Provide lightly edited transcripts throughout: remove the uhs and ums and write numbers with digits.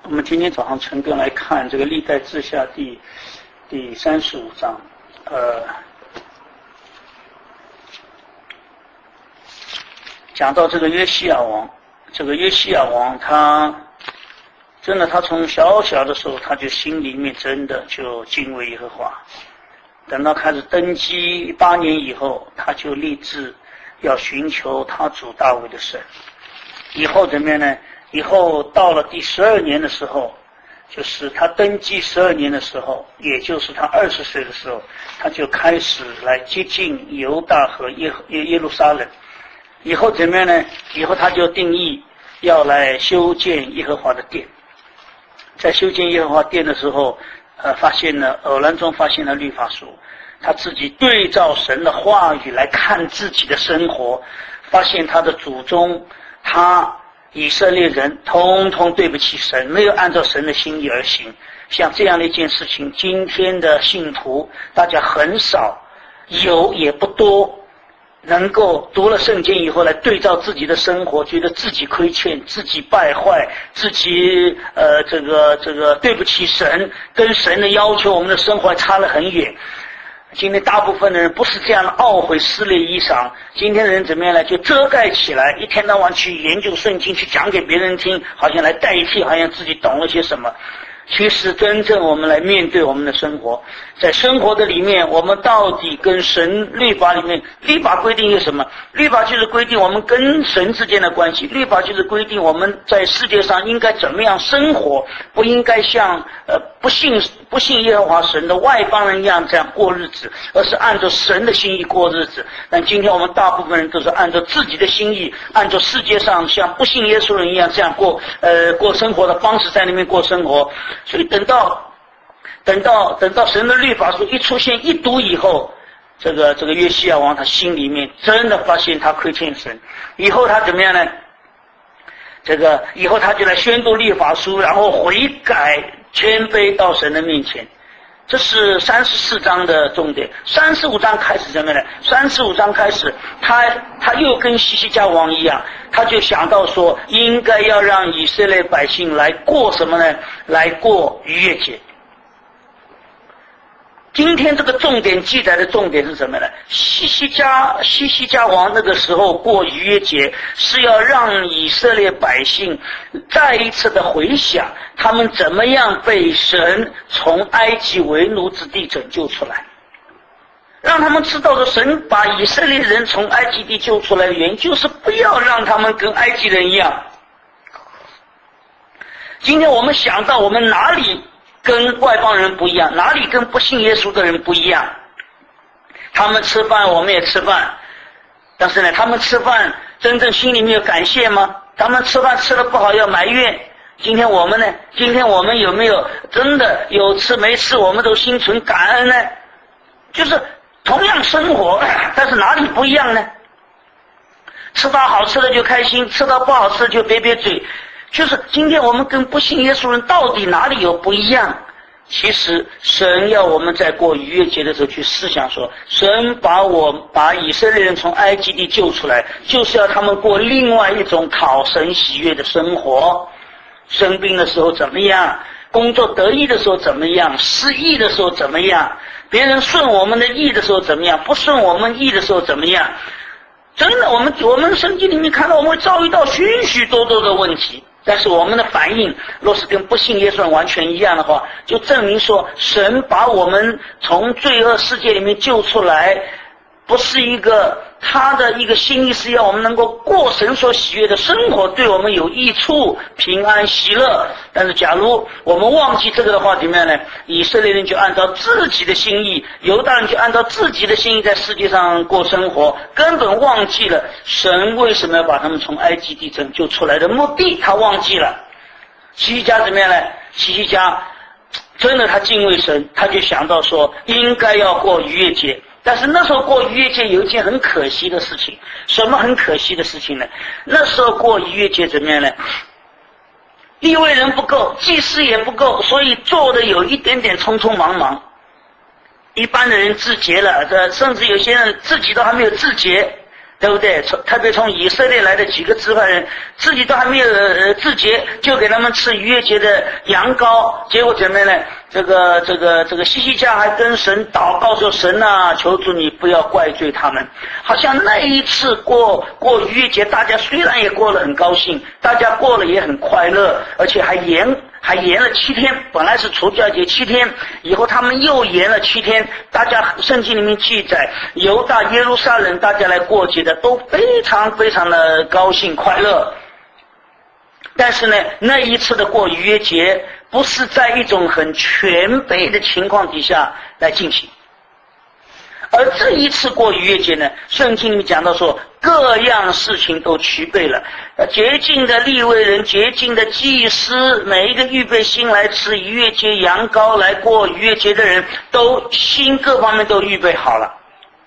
我们今天早上陈根来看这个历代志下第35章，讲到这个约西亚王，这个约西亚王他真的他从小小的时候他就心里面真的就敬畏耶和华，等到开始登基8年以后，他就立志要寻求他主大卫的神。以后怎么样呢？以后到了第12年的时候，就是他登基12年的时候，也就是他20岁的时候，他就开始来接近犹大和耶路撒冷。以后怎么样呢？以后他就定义要来修建耶和华的殿。在修建耶和华殿的时候，偶然中发现了律法书，他自己对照神的话语来看自己的生活，发现他的祖宗以色列人通通对不起神，没有按照神的心意而行。像这样的一件事情，今天的信徒大家很少，有也不多，能够读了圣经以后来对照自己的生活，觉得自己亏欠，自己败坏，自己这个对不起神，跟神的要求我们的生活还差了很远。今天大部分的人不是这样的懊悔撕裂衣裳，今天的人怎么样呢？就遮盖起来，一天到晚去研究圣经，去讲给别人听，好像来代替，好像自己懂了些什么。其实真正我们来面对我们的生活，在生活的里面，我们到底跟神律法里面，律法规定有什么？律法就是规定我们跟神之间的关系，律法就是规定我们在世界上应该怎么样生活，不应该像不信耶和华神的外邦人一样这样过日子，而是按照神的心意过日子。但今天我们大部分人都是按照自己的心意，按照世界上像不信耶稣人一样这样过生活的方式在那边过生活。所以等到神的律法书一出现一读以后，这个约西亚王他心里面真的发现他亏欠神，以后他怎么样呢？以后他就来宣读律法书，然后悔改谦卑到神的面前。这是34章的重点。35章开始怎么样呢？35章开始他又跟西西家王一样，他就想到说应该要让以色列百姓来过什么呢？来过逾越节。今天这个重点记载的重点是什么呢？西西家王那个时候过逾越节，是要让以色列百姓再一次的回想他们怎么样被神从埃及为奴之地拯救出来，让他们知道的神把以色列人从埃及地救出来的原因，就是不要让他们跟埃及人一样。今天我们想到我们哪里跟外邦人不一样，哪里跟不信耶稣的人不一样？他们吃饭我们也吃饭，但是呢，他们吃饭真正心里面有感谢吗？他们吃饭吃得不好要埋怨。今天我们呢？今天我们有没有真的有吃没吃我们都心存感恩呢？就是同样生活，但是哪里不一样呢？吃到好吃的就开心，吃到不好吃的就瘪瘪嘴。就是今天我们跟不信耶稣人到底哪里有不一样？其实神要我们在过逾越节的时候去思想说，神把以色列人从埃及地救出来，就是要他们过另外一种讨神喜悦的生活。生病的时候怎么样？工作得意的时候怎么样？失意的时候怎么样？别人顺我们的意的时候怎么样？不顺我们意的时候怎么样？真的，我们圣经里面看到我们会遭遇到许许多多的问题，但是我们的反应若是跟不信耶稣人完全一样的话，就证明说神把我们从罪恶世界里面救出来，不是他的一个心意是要我们能够过神所喜悦的生活，对我们有益处，平安喜乐。但是假如我们忘记这个的话，怎么样呢？以色列人就按照自己的心意，犹大人就按照自己的心意在世界上过生活，根本忘记了神为什么要把他们从埃及地拯救出来的目的，他忘记了。西西家怎么样呢？西西家真的他敬畏神，他就想到说应该要过逾越节。但是那时候过逾越节有一件很可惜的事情。什么很可惜的事情呢？那时候过逾越节怎么样呢？利未人不够，祭司也不够，所以做的有一点点匆匆忙忙。一般的人自洁了，甚至有些人自己都还没有自洁， 对不对？特别从以色列来的几个支派人，自己都还没有自洁，就给他们吃逾越节的羊羔，结果怎么样呢？这个西西家还跟神祷告说：“神啊，求主你不要怪罪他们。”好像那一次过逾越节，大家虽然也过了很高兴，大家过了也很快乐，而且还延了7天，本来是除酵节7天，以后他们又延了7天。大家圣经里面记载，犹大耶路撒冷大家来过节的都非常非常的高兴快乐。但是呢，那一次的过逾越节不是在一种很全备的情况底下来进行，而这一次过逾越节呢，圣经里面讲到说各样事情都齐备了，洁净的利未人，洁净的祭司，每一个预备心来吃逾越节羊羔来过逾越节的人，都心各方面都预备好了。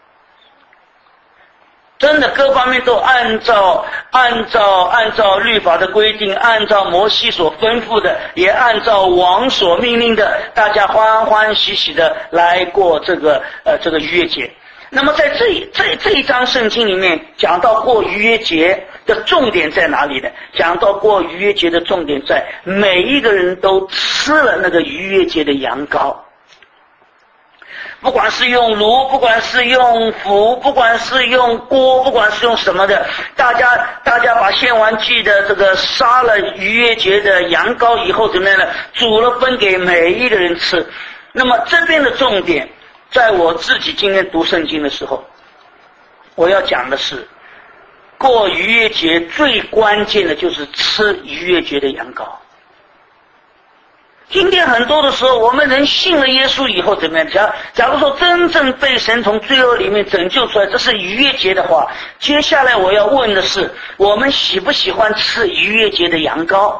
真的各方面都按照律法的规定，按照摩西所吩咐的，也按照王所命令的，大家欢欢喜喜的来过这个逾越节。那么在这一章圣经里面讲到过逾越节的重点在哪里呢？讲到过逾越节的重点在每一个人都吃了那个逾越节的羊羔。不管是用炉，不管是用釜，不管是用锅，不管是用什么的，大家把献完祭的这个杀了逾越节的羊羔以后怎么样呢？煮了分给每一个人吃。那么这边的重点，在我自己今天读圣经的时候，我要讲的是，过逾越节最关键的就是吃逾越节的羊羔。今天很多的时候，我们人信了耶稣以后怎么样？假如说真正被神从罪恶里面拯救出来，这是逾越节的话，接下来我要问的是，我们喜不喜欢吃逾越节的羊羔？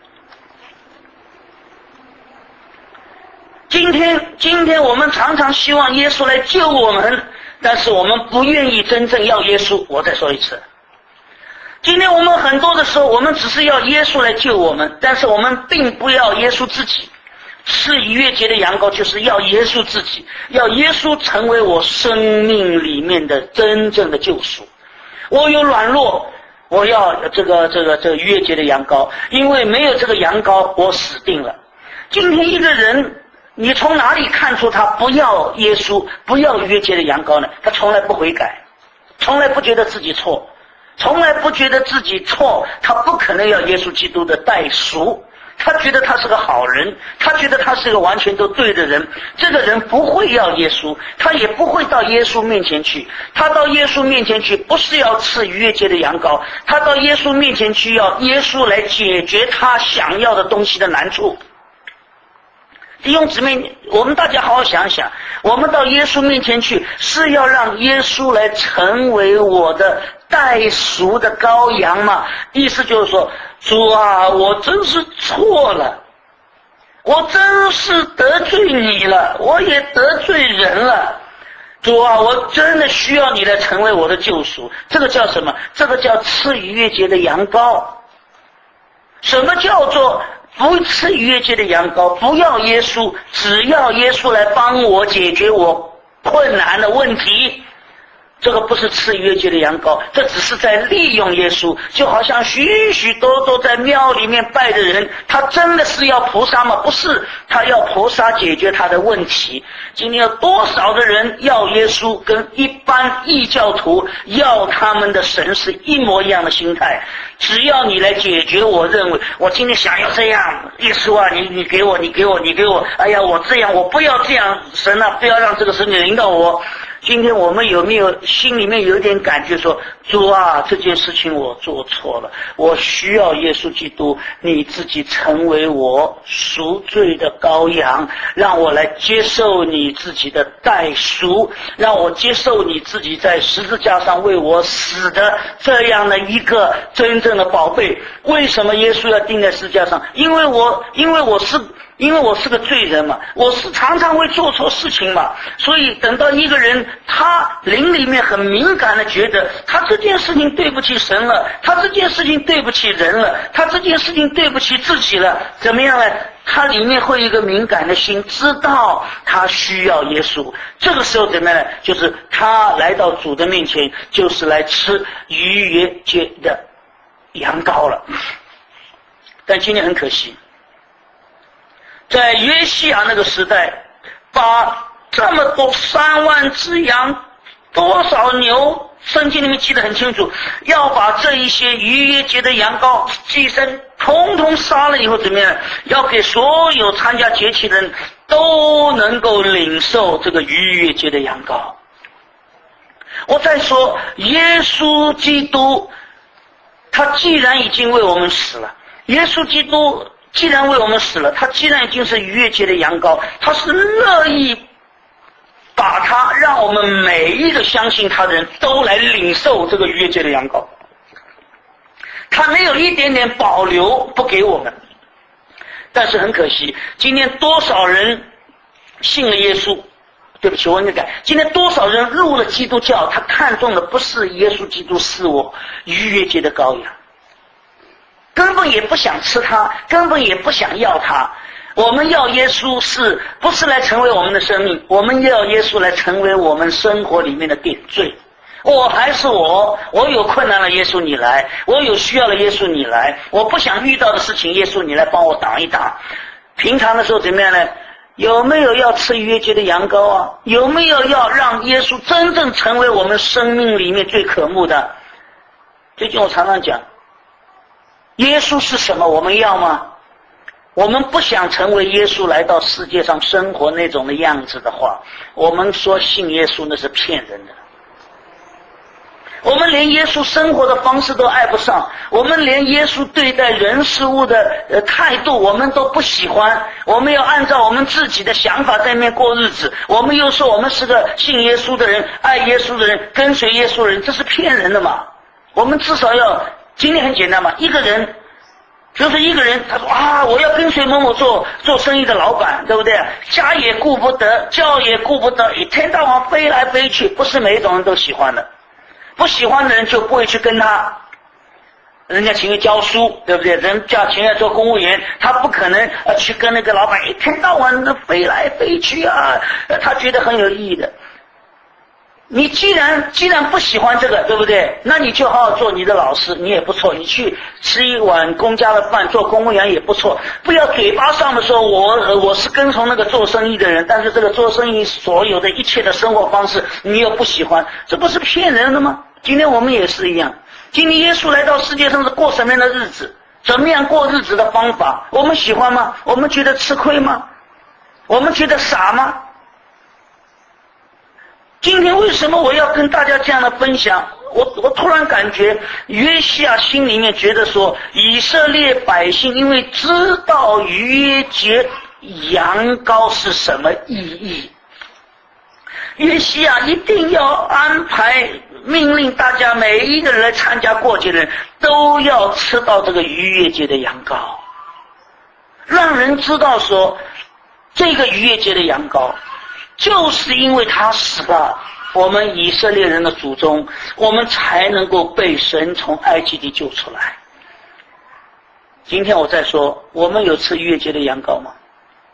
今天我们常常希望耶稣来救我们，但是我们不愿意真正要耶稣。我再说一次，今天我们很多的时候，我们只是要耶稣来救我们，但是我们并不要耶稣自己。吃逾越节的羊羔就是要耶稣自己，要耶稣成为我生命里面的真正的救赎。我有软弱，我要这个逾越节的羊羔，因为没有这个羊羔，我死定了。今天一个人，你从哪里看出他不要耶稣，不要逾越节的羊羔呢？他从来不悔改，从来不觉得自己错。从来不觉得自己错，他不可能要耶稣基督的代赎，他觉得他是个好人，他觉得他是个完全都对的人。这个人不会要耶稣，他也不会到耶稣面前去。他到耶稣面前去不是要吃逾越节的羊羔，他到耶稣面前去要耶稣来解决他想要的东西的难处。弟兄姊妹，我们大家好好想想，我们到耶稣面前去是要让耶稣来成为我的代赎的羔羊吗？意思就是说，主啊，我真是错了，我真是得罪你了，我也得罪人了。主啊，我真的需要你来成为我的救赎。这个叫什么？这个叫吃逾越节的羊羔。什么叫做不吃逾越节的羊羔，不要耶稣，只要耶稣来帮我解决我困难的问题？这个不是吃逾越节的羊羔，这只是在利用耶稣。就好像许许多多在庙里面拜的人，他真的是要菩萨吗？不是，他要菩萨解决他的问题。今天有多少的人要耶稣，跟一般异教徒要他们的神是一模一样的心态。只要你来解决我认为我今天想要这样，耶稣啊，你给我，哎呀，我这样，我不要这样，神啊，不要让这个事情领导我。今天我们有没有心里面有一点感觉说，主啊，这件事情我做错了，我需要耶稣基督你自己成为我赎罪的羔羊，让我来接受你自己的代赎，让我接受你自己在十字架上为我死的这样的一个真正的宝贝。为什么耶稣要钉在十字架上？因为我是个罪人嘛，我是常常会做错事情嘛，所以等到一个人他灵里面很敏感的觉得他这件事情对不起神了，他这件事情对不起人了，他这件事情对不起自己了，怎么样呢？ 他里面会有一个敏感的心，知道他需要耶稣。这个时候怎么样呢？就是他来到主的面前，就是来吃逾越节的羊羔了。但今天很可惜，在约西亚那个时代，把这么多3万只羊，多少牛，圣经里面记得很清楚，要把这一些逾越节的羊羔祭牲统统杀了以后怎么样？要给所有参加节期的人都能够领受这个逾越节的羊羔。我再说，耶稣基督他既然已经为我们死了，耶稣基督既然为我们死了，他既然已经是逾越节的羊羔，他是乐意把他让我们每一个相信他的人都来领受这个逾越节的羊羔，他没有一点点保留不给我们。但是很可惜，今天多少人信了耶稣，对不起，我应该改，今天多少人入了基督教，他看重的不是耶稣基督，是我逾越节的羔羊，根本也不想吃它，根本也不想要它。我们要耶稣是不是来成为我们的生命？我们要耶稣来成为我们生活里面的点缀。我还是我有困难了，耶稣你来；我有需要了，耶稣你来；我不想遇到的事情，耶稣你来帮我挡一挡。平常的时候怎么样呢？有没有要吃逾越节的羊羔啊？有没有要让耶稣真正成为我们生命里面最渴慕的？最近我常常讲，耶稣是什么？我们要吗？我们不想成为耶稣来到世界上生活那种的样子的话，我们说信耶稣那是骗人的。我们连耶稣生活的方式都爱不上，我们连耶稣对待人事物的态度我们都不喜欢，我们要按照我们自己的想法在那边过日子，我们又说我们是个信耶稣的人，爱耶稣的人，跟随耶稣的人，这是骗人的嘛。我们至少要，今天很简单嘛，一个人就是一个人，他说啊，我要跟随某某做生意的老板，对不对？家也顾不得，教也顾不得，一天到晚飞来飞去，不是每一种人都喜欢的。不喜欢的人就不会去跟他，人家情愿教书，对不对？人家情愿做公务员，他不可能去跟那个老板一天到晚的飞来飞去啊，他觉得很有意义的。你既然不喜欢这个，对不对？那你就好好做你的老师，你也不错。你去吃一碗公家的饭，做公务员也不错。不要嘴巴上的说我是跟从那个做生意的人，但是这个做生意所有的一切的生活方式你又不喜欢，这不是骗人的吗？今天我们也是一样。今天耶稣来到世界上是过什么样的日子？怎么样过日子的方法？我们喜欢吗？我们觉得吃亏吗？我们觉得傻吗？今天为什么我要跟大家这样的分享？我突然感觉约西亚心里面觉得说，以色列百姓因为知道逾越节羊羔是什么意义，约西亚一定要安排命令大家每一个人来参加过节的人都要吃到这个逾越节的羊羔，让人知道说这个逾越节的羊羔就是因为他死了，我们以色列人的祖宗，我们才能够被神从埃及地救出来。今天我再说，我们有吃逾越节的羊羔吗？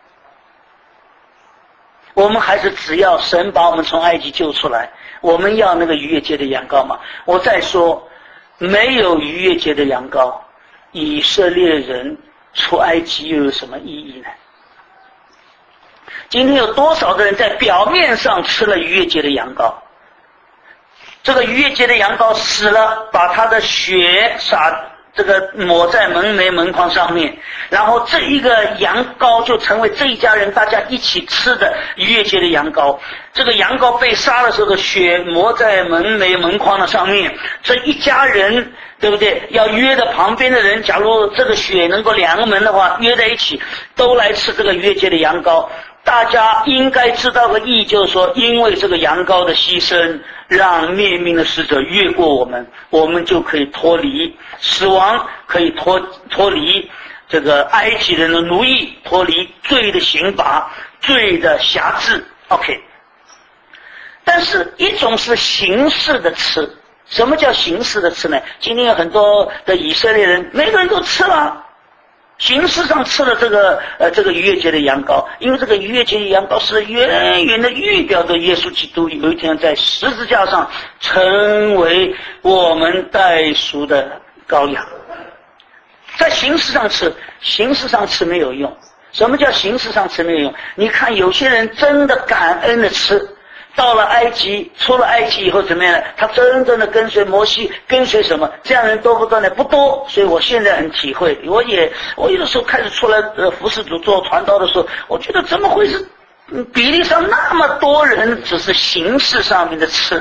我们还是只要神把我们从埃及救出来，我们要那个逾越节的羊羔吗？我再说，没有逾越节的羊羔，以色列人出埃及又有什么意义呢？今天有多少的人在表面上吃了逾越节的羊羔，这个逾越节的羊羔死了，把他的血这个抹在门楣门框上面，然后这一个羊羔就成为这一家人大家一起吃的逾越节的羊羔。这个羊羔被杀的时候的血抹在门楣门框的上面，这一家人，对不对？要约的旁边的人，假如这个血能够2个门的话，约在一起都来吃这个逾越节的羊羔。大家应该知道个意义，就是说因为这个羊羔的牺牲，让灭命的使者越过我们，我们就可以脱离死亡，可以脱离这个埃及人的奴役，脱离罪的刑罚，罪的辖制。 OK， 但是一种是形式的吃。什么叫形式的吃呢？今天有很多的以色列人，每个人都吃了， 形式上吃了这个逾越节的羊羔，因为这个逾越节的羊羔是远远的预表着耶稣基督有一天在十字架上成为我们代赎的羔羊。在形式上吃，形式上吃没有用。什么叫形式上吃没有用？你看有些人真的感恩的吃，到了埃及，出了埃及以后怎么样呢？他真正的跟随摩西，跟随什么？这样人多不多呢？不多。所以我现在很体会，我有的时候开始出来服侍主做传道的时候，我觉得怎么会是比例上那么多人只是形式上面的吃？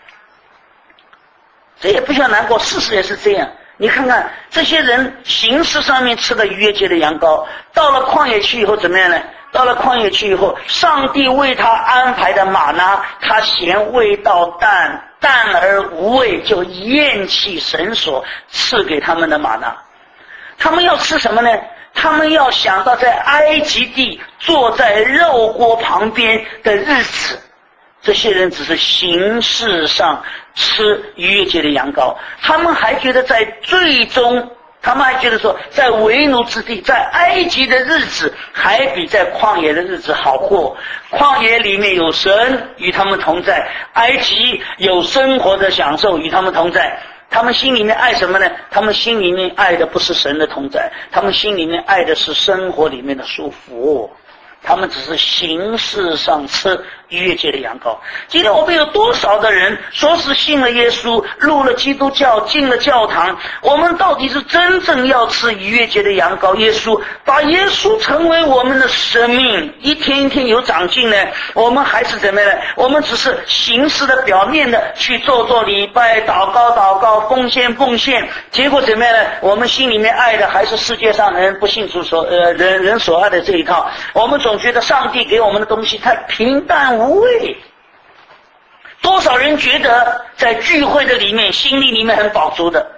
这也不需要难过，事实也是这样。你看看这些人形式上面吃的逾越节的羊羔，到了旷野去以后怎么样呢？到了旷野去以后，上帝为他安排的玛拿，他嫌味道淡，淡而无味，就厌弃神所赐给他们的玛拿。他们要吃什么呢？他们要想到在埃及地坐在肉锅旁边的日子。这些人只是形式上吃逾越节的羊羔，他们还觉得在最终，他们还觉得说在为奴之地，在埃及的日子还比在旷野的日子好过。旷野里面有神与他们同在，埃及有生活的享受与他们同在。他们心里面爱什么呢？他们心里面爱的不是神的同在，他们心里面爱的是生活里面的舒服。他们只是形式上吃逾越节的羊羔。今天我们有多少的人说是信了耶稣，入了基督教，进了教堂，我们到底是真正要吃逾越节的羊羔？耶稣把耶稣成为我们的生命，一天一天有长进呢？我们还是怎么样呢？我们只是形式的表面的去做礼拜，祷告，奉献，结果怎么样呢？我们心里面爱的还是世界上人不信主人所爱的这一套。我们总觉得上帝给我们的东西太平淡无味。多少人觉得在聚会的里面心里面很饱足的？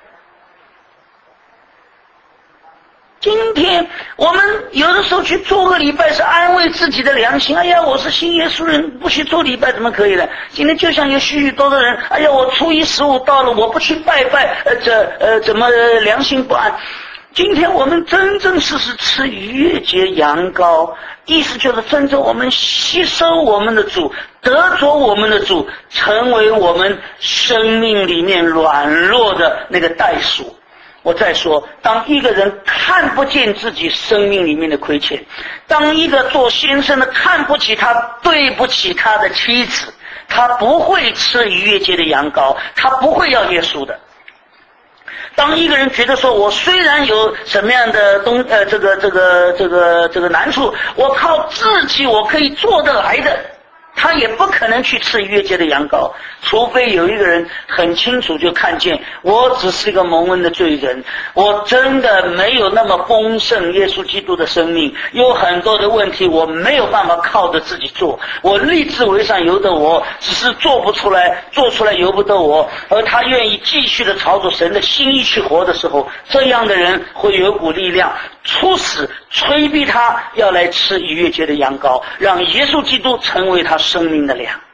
今天我们有的时候去做个礼拜是安慰自己的良心，哎呀，我是信耶稣人，不去做礼拜怎么可以呢？今天就像有许许多的人，哎呀，我初一15到了，我不去拜拜，怎么良心不安？今天我们真正是吃逾越节羊羔，意思就是真正我们吸收我们的主，得着我们的主，成为我们生命里面软弱的那个代赎。我再说，当一个人看不见自己生命里面的亏欠，当一个做先生的看不起他，对不起他的妻子，他不会吃逾越节的羊羔，他不会要耶稣的。当一个人觉得说，我虽然有什么样的这个难处，我靠自己我可以做得来的，他也不可能去吃逾越节的羊羔，除非有一个人很清楚就看见，我只是一个蒙恩的罪人，我真的没有那么丰盛耶稣基督的生命，有很多的问题我没有办法靠着自己做，我立志为善由得我，只是做不出来，做出来由不得我，而他愿意继续的朝着神的心意去活的时候，这样的人会有股力量促使催逼他要来吃逾越节的羊羔，让耶稣基督成为他生命的粮。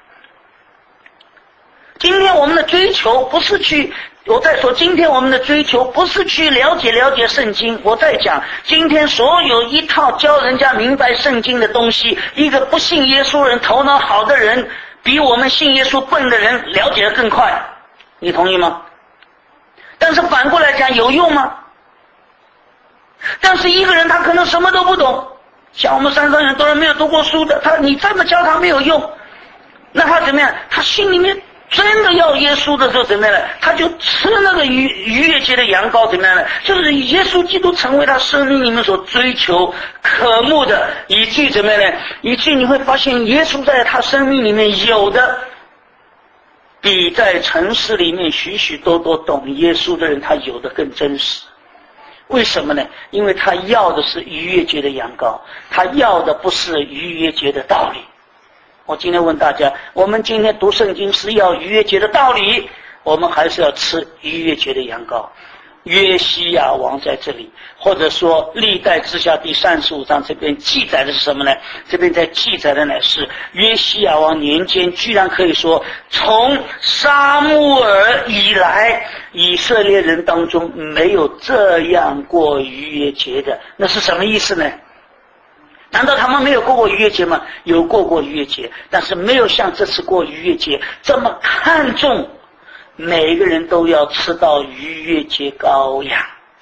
今天我们的追求不是去，我在说今天我们的追求不是去了解圣经，我在讲今天所有一套教人家明白圣经的东西，一个不信耶稣人头脑好的人比我们信耶稣笨的人了解得更快，你同意吗？但是反过来讲有用吗？但是一个人他可能什么都不懂，像我们山上很多人没有读过书的，你这么教他没有用，那他怎么样？他心里面真的要耶稣的时候怎么样呢？他就吃那个逾越节的羊羔怎么样呢？就是耶稣基督成为他生命里面所追求渴慕的，以致怎么样呢？以致你会发现耶稣在他生命里面有的比在城市里面许许多多懂耶稣的人他有的更真实。为什么呢？因为他要的是逾越节的羊羔，他要的不是逾越节的道理。我今天问大家，我们今天读圣经是要逾越节的道理，我们还是要吃逾越节的羊羔？ 约西亚王在这里，或者说历代志下第35章这边记载的是什么呢？这边在记载的乃是约西亚王年间，居然可以说从撒母耳以来，以色列人当中没有这样过逾越节的。那是什么意思呢？难道他们没有过逾越节吗？有过逾越节，但是没有像这次过逾越节这么看重每个人都要吃到逾越节羔羊。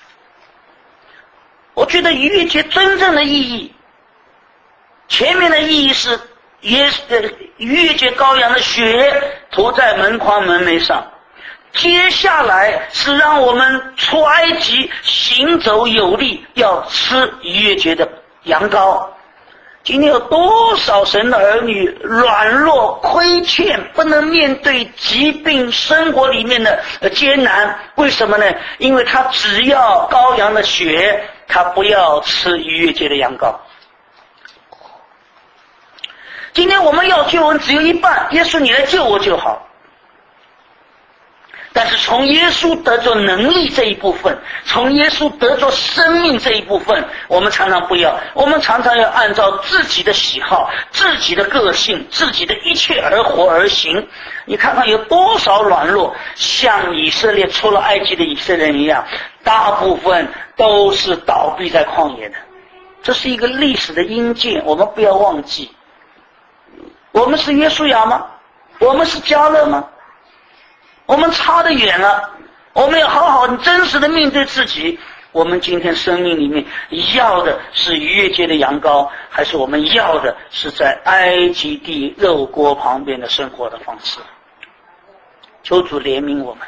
我觉得逾越节真正的意义，前面的意义是逾越节羔羊的血涂在门框门楣上，接下来是让我们出埃及行走有力，要吃逾越节的羊羔。今天有多少神的儿女软弱亏欠，不能面对疾病生活里面的艰难？为什么呢？因为他只要羔羊的血，他不要吃逾越节的羊羔。今天我们要救恩只有一半，耶稣你来救我就好。但是从耶稣得着能力这一部分，从耶稣得着生命这一部分，我们常常不要，我们常常要按照自己的喜好、自己的个性、自己的一切而活而行。你看看有多少软弱，像以色列出了埃及的以色列人一样，大部分都是倒闭在旷野的。这是一个历史的阴间，我们不要忘记。我们是约书亚吗？我们是迦勒吗？我们差得远了，我们要好好真实的面对自己。我们今天生命里面要的是逾越节的羊羔，还是我们要的是在埃及地肉锅旁边的生活的方式？求主怜悯我们。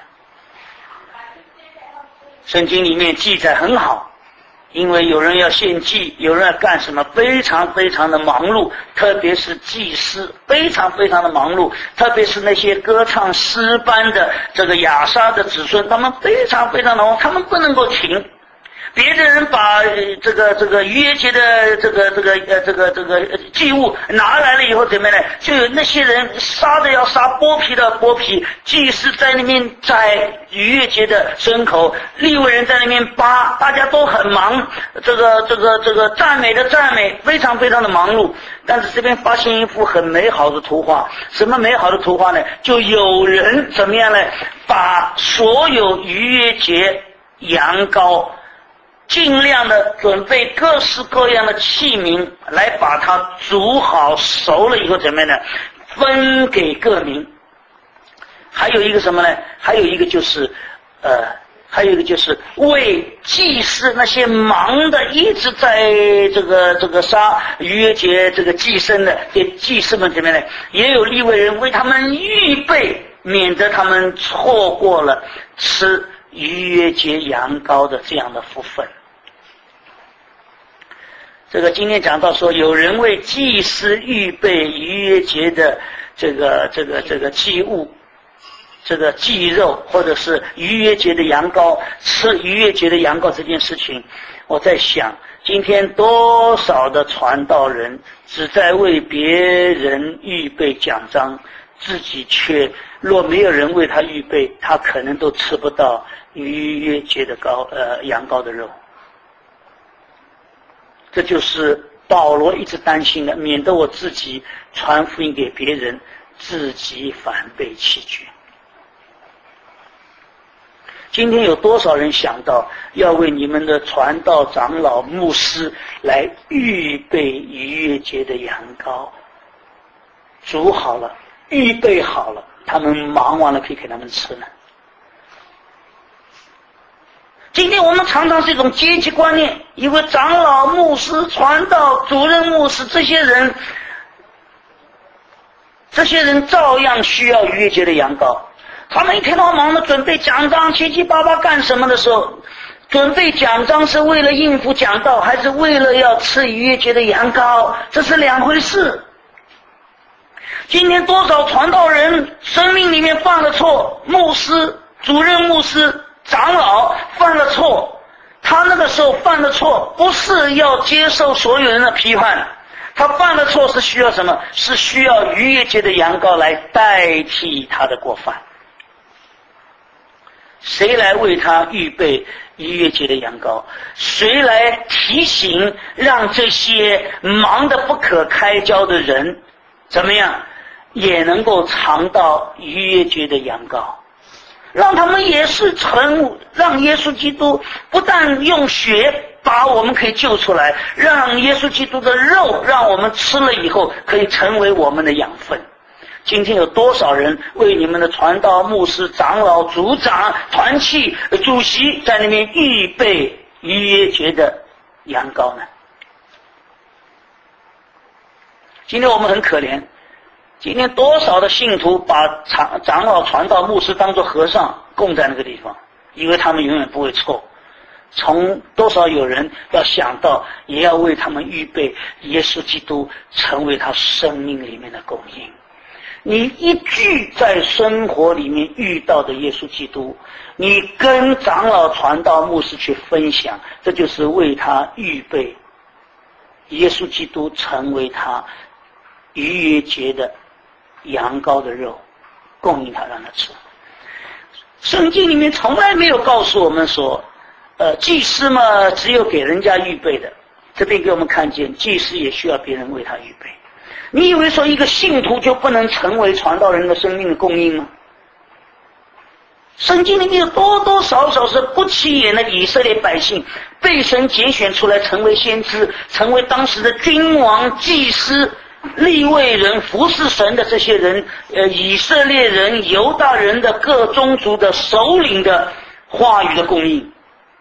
圣经里面记载很好，因为有人要献祭，有人要干什么，非常非常的忙碌，特别是祭司非常非常的忙碌，特别是那些歌唱诗班的这个亚莎的子孙，他们非常非常的忙，他们不能够停。别的人把这个逾越节的这个祭物拿来了以后怎么样呢？就有那些人杀的要杀，剥皮的剥皮，祭司在那边宰逾越节的牲口，利未人在那边扒，大家都很忙，这个赞美的赞美，非常非常的忙碌。但是这边发现一幅很美好的图画，什么美好的图画呢？就有人怎么样呢？把所有逾越节羊羔尽量的准备各式各样的器皿，来把它煮好熟了以后怎么样呢？分给各民。还有一个什么呢？还有一个就是为祭司那些忙的一直在这个杀逾越节这个祭牲的给祭司们怎么样呢？也有利未人为他们预备，免得他们错过了吃逾越节羊羔的这样的福分。这个今天讲到说，有人为祭司预备逾越节的这个祭物，这个祭肉，或者是逾越节的羊羔，吃逾越节的羊羔这件事情，我在想，今天多少的传道人只在为别人预备奖章，自己却若没有人为他预备，他可能都吃不到逾越节的羊羔的肉。这就是保罗一直担心的，免得我自己传福音给别人，自己反被弃绝。今天有多少人想到要为你们的传道长老牧师来预备逾越节的羊羔，煮好了，预备好了，他们忙完了可以给他们吃呢？今天我们常常是一种阶级观念，以为长老、牧师、传道、主任牧师这些人照样需要逾越节的羊羔。他们一天到晚忙着准备奖章，七七八八干什么的时候，准备奖章是为了应付讲道，还是为了要吃逾越节的羊羔？这是两回事。今天多少传道人生命里面犯了错，牧师、主任牧师、长老犯了错，他那个时候犯的错不是要接受所有人的批判，他犯的错是需要什么？是需要逾越节的羊羔来代替他的过犯。谁来为他预备逾越节的羊羔？谁来提醒让这些忙得不可开交的人怎么样也能够尝到逾越节的羊羔？让他们也是让耶稣基督不但用血把我们可以救出来，让耶稣基督的肉让我们吃了以后可以成为我们的养分。今天有多少人为你们的传道、牧师、长老、组长、团契主席在那边预备逾越节的羊羔呢？今天我们很可怜，今天多少的信徒把长老、传道、牧师当作和尚供在那个地方，以为他们永远不会错。从多少有人要想到也要为他们预备耶稣基督成为他生命里面的供应。你一句在生活里面遇到的耶稣基督，你跟长老、传道、牧师去分享，这就是为他预备耶稣基督成为他逾越节的羊羔的肉，供应他让他吃。圣经里面从来没有告诉我们说祭司嘛只有给人家预备的，这边给我们看见祭司也需要别人为他预备。你以为说一个信徒就不能成为传道人的生命的供应吗？圣经里面有多多少少是不起眼的以色列百姓被神拣选出来成为先知，成为当时的君王、祭司、利未人、服侍神的这些人，以色列人、犹大人的各宗族的首领的话语的供应。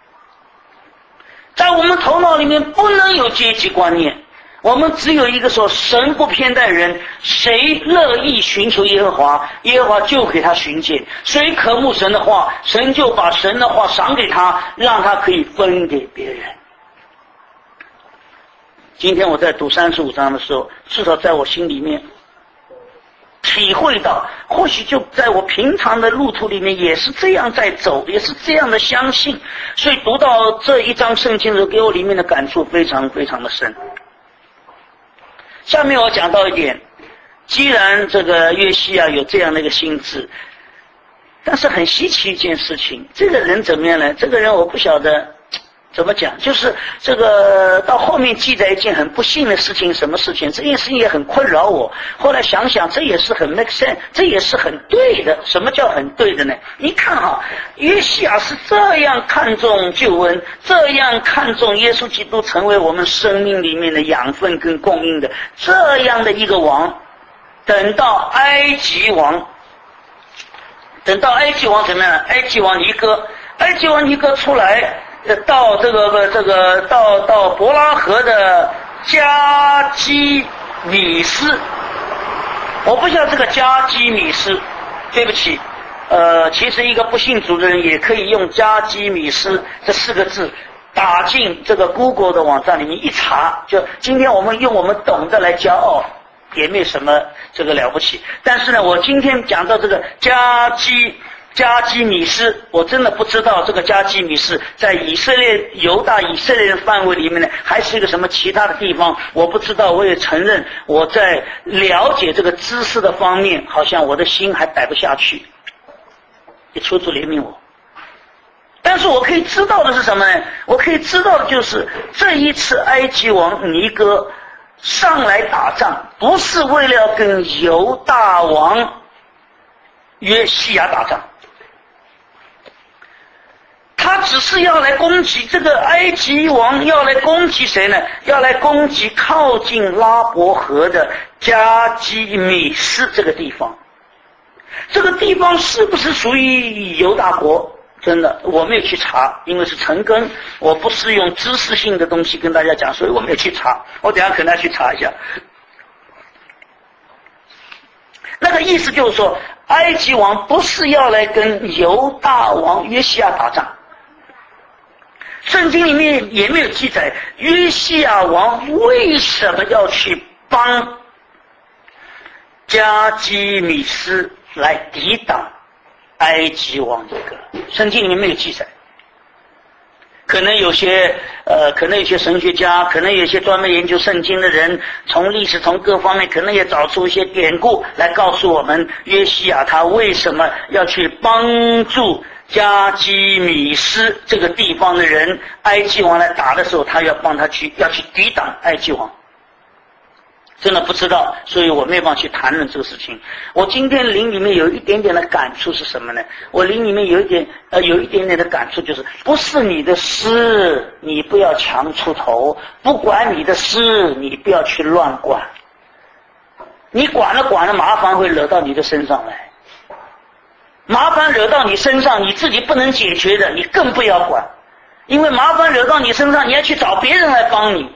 在我们头脑里面不能有阶级观念，我们只有一个说神不偏待人，谁乐意寻求耶和华，耶和华就给他寻见，谁渴慕神的话，神就把神的话赏给他，让他可以分给别人。今天我在读35章的时候，至少在我心里面体会到，或许就在我平常的路途里面也是这样在走，也是这样的相信，所以读到这一章圣经的时候，给我里面的感触非常非常的深。下面我讲到一点，既然这个约西亚有这样的一个心智，但是很稀奇一件事情，这个人怎么样呢？这个人我不晓得怎么讲，就是这个到后面记载一件很不幸的事情，什么事情？这件事情也很困扰我。后来想想，这也是很 make sense， 这也是很对的。什么叫很对的呢？你看哈，约西亚是这样看重救恩，这样看重耶稣基督成为我们生命里面的养分跟供应的这样的一个王，等到埃及王怎么样？埃及王尼哥出来。到到伯拉河的加基米斯，我不晓得这个加基米斯，对不起，其实一个不信主的人也可以用加基米斯这4个字打进这个 Google 的网站里面一查，就今天我们用我们懂得来骄傲，也没什么这个了不起。但是呢，我今天讲到这个加基米斯，我真的不知道这个加基米斯在犹大以色列人范围里面呢，还是一个什么其他的地方，我不知道。我也承认我在了解这个知识的方面，好像我的心还摆不下去，也求主怜悯我。但是我可以知道的是什么呢？我可以知道的就是这一次埃及王尼哥上来打仗，不是为了要跟犹大王约西亚打仗，他只是要来攻击这个埃及王，要来攻击谁呢？要来攻击靠近拉伯河的加基米斯这个地方。这个地方是不是属于犹大国？真的我没有去查，因为是陈根，我不是用知识性的东西跟大家讲，所以我没有去查，我等一下可能要去查一下。那个意思就是说，埃及王不是要来跟犹大王约西亚打仗，圣经里面也没有记载约西亚王为什么要去帮加基米斯来抵挡埃及王这个，圣经里面没有记载。可能有些神学家，可能有些专门研究圣经的人，从历史从各方面可能也找出一些典故来告诉我们约西亚他为什么要去帮助加基米斯这个地方的人，埃及王来打的时候，他要去抵挡埃及王。真的不知道，所以我没办法去谈论这个事情。我今天灵里面有一点点的感触是什么呢？我灵里面有一点点的感触，就是不是你的事，你不要强出头；不管你的事，你不要去乱管。你管了，麻烦会惹到你的身上来。麻烦惹到你身上，你自己不能解决的，你更不要管，因为麻烦惹到你身上，你要去找别人来帮你。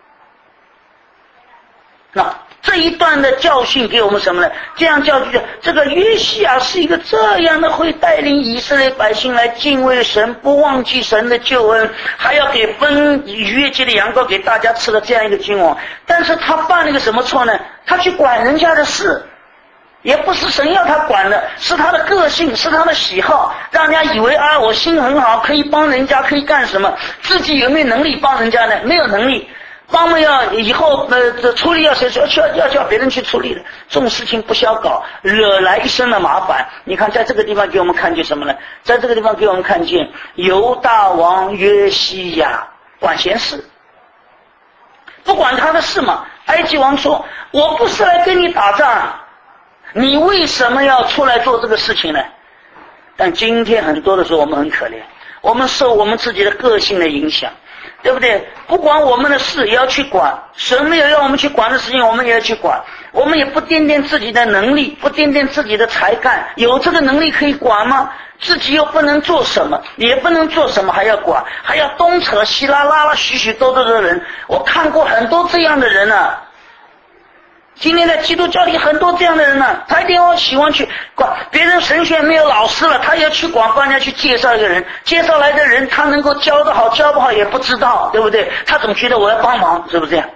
那这一段的教训给我们什么呢？这样教训这个约西亚是一个这样的会带领以色列百姓来敬畏神，不忘记神的救恩，还要给分逾越节的羊羔给大家吃的这样一个君王。但是他犯了一个什么错呢？他去管人家的事，也不是神要他管的，是他的个性，是他的喜好，让人家以为啊，我心很好，可以帮人家，可以干什么？自己有没有能力帮人家呢？没有能力。帮忙要以后处理要谁说要叫别人去处理的，这种事情不需要搞，惹来一身的麻烦。你看在这个地方给我们看见什么呢？在这个地方给我们看见犹大王约西亚管闲事，不管他的事嘛。埃及王说，我不是来跟你打仗，你为什么要出来做这个事情呢？但今天很多的时候我们很可怜，我们受我们自己的个性的影响，对不对？不管我们的事也要去管，神没有让我们去管的事情我们也要去管，我们也不掂掂自己的能力，不掂掂自己的才干，有这个能力可以管吗？自己又不能做什么，也不能做什么还要管，还要东扯西拉，拉许许多多的人。我看过很多这样的人啊，今天在基督教里很多这样的人呢，他一定要喜欢去管别人神学没有老师了，他也要去管，帮人家去介绍一个人，介绍来的人他能够教得好教不好也不知道，对不对？他总觉得我要帮忙，是不是这样？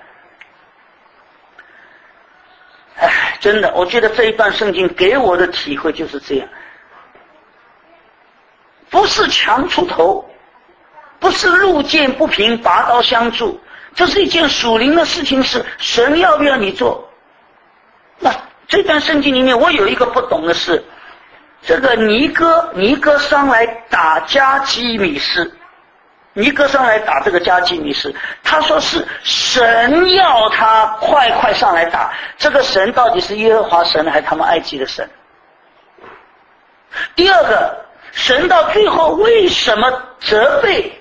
真的，我觉得这一段圣经给我的体会就是这样，不是强出头，不是路见不平拔刀相助，这是一件属灵的事情，是神要不要你做。那这段圣经里面我有一个不懂的是，这个尼哥上来打加基米斯，尼哥上来打这个加基米斯，他说是神要他快上来打，这个神到底是耶和华神还是他们埃及的神？第二个，神到最后为什么责备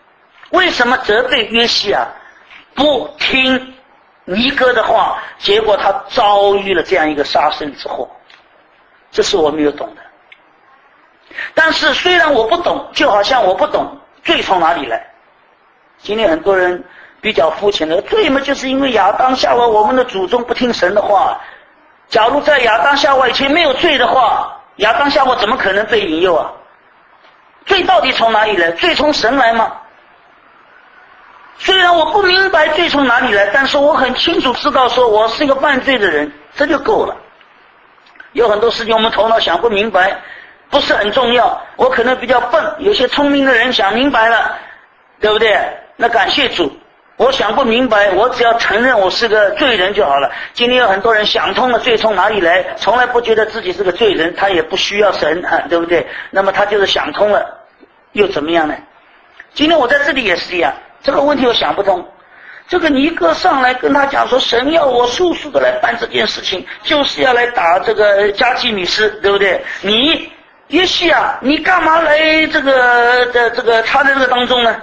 约西亚不听尼哥的话，结果他遭遇了这样一个杀身之祸？这是我没有懂的。但是虽然我不懂，就好像我不懂罪从哪里来。今天很多人比较肤浅的，罪嘛就是因为亚当夏娃我们的祖宗不听神的话。假如在亚当夏娃以前没有罪的话，亚当夏娃怎么可能被引诱啊？罪到底从哪里来？罪从神来吗？虽然我不明白罪从哪里来，但是我很清楚知道说我是一个犯罪的人，这就够了。有很多事情我们头脑想不明白，不是很重要，我可能比较笨，有些聪明的人想明白了，对不对？那感谢主，我想不明白，我只要承认我是个罪人就好了。今天有很多人想通了罪从哪里来，从来不觉得自己是个罪人，他也不需要神，对不对？那么他就是想通了，又怎么样呢？今天我在这里也是一样，这个问题我想不通。这个尼哥上来跟他讲说，神要我速速的来办这件事情，就是要来打这个加基米斯，对不对？你约西亚，你干嘛来这个插在这个当中呢？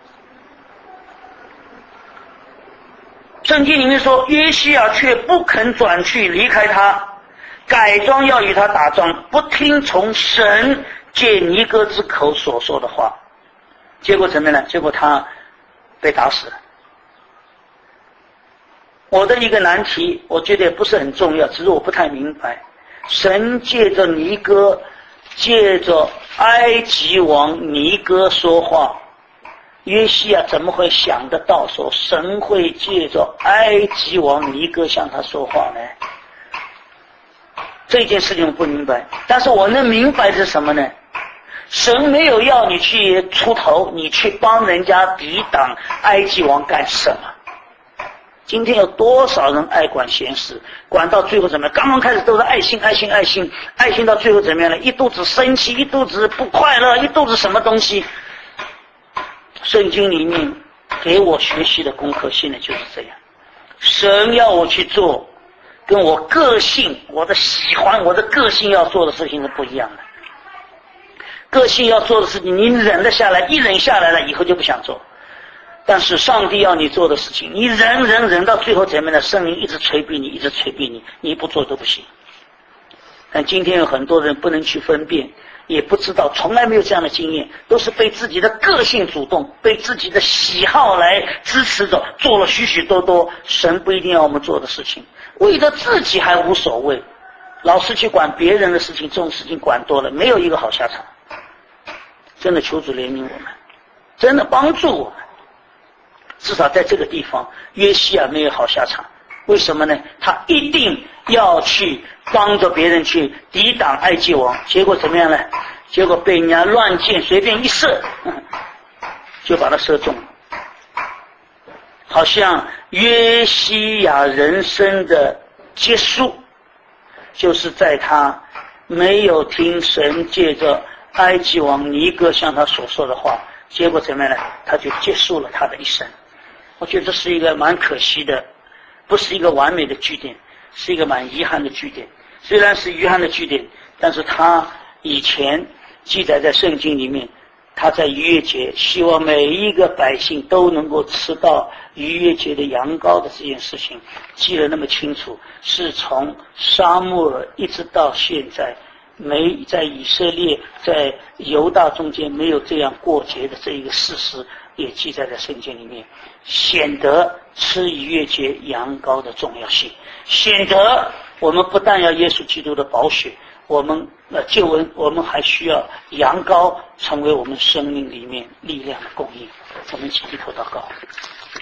圣经里面说，约西亚却不肯转去离开他，改装要与他打仗，不听从神借尼哥之口所说的话。结果怎么样呢？结果他被打死了。我的一个难题，我觉得也不是很重要，只是我不太明白，神借着尼哥，借着埃及王尼哥说话，约西亚怎么会想得到说神会借着埃及王尼哥向他说话呢？这件事情我不明白，但是我能明白是什么呢？神没有要你去出头，你去帮人家抵挡埃及王干什么？ 今天有多少人爱管闲事，管到最后怎么样？刚刚开始都是爱心，爱心到最后怎么样了？一肚子生气，一肚子不快乐，一肚子什么东西。圣经里面给我学习的功课现在就是这样，神要我去做跟我个性，我的喜欢，我的个性要做的事情是不一样的。个性要做的事情你忍得下来，一忍下来了以后就不想做。但是上帝要你做的事情，你忍到最后怎么样的？圣灵一直催逼你，你不做都不行。但今天有很多人不能去分辨，也不知道，从来没有这样的经验，都是被自己的个性主动，被自己的喜好来支持着，做了许许多多神不一定要我们做的事情，为了自己还无所谓，老是去管别人的事情，这种事情管多了，没有一个好下场。真的求主怜悯我们，真的帮助我们。至少在这个地方，约西亚没有好下场。为什么呢？他一定要去帮着别人去抵挡埃及王，结果怎么样呢？结果被人家乱箭随便一射，就把他射中了。好像约西亚人生的结束，就是在他没有听神借着埃及王尼哥向他所说的话，结果怎么样呢？他就结束了他的一生。我觉得这是一个蛮可惜的，不是一个完美的句点，是一个蛮遗憾的句点。虽然是遗憾的句点，但是他以前记载在圣经里面，他在逾越节希望每一个百姓都能够吃到逾越节的羊羔的这件事情记得那么清楚，是从撒母耳一直到现在，没在以色列在犹大中间没有这样过节的这一个事实也记载在圣经里面，显得吃逾越节羊羔的重要性，显得我们不但要耶稣基督的宝血，我们救恩，我们还需要羊羔成为我们生命里面力量的供应。我们一起低头祷告。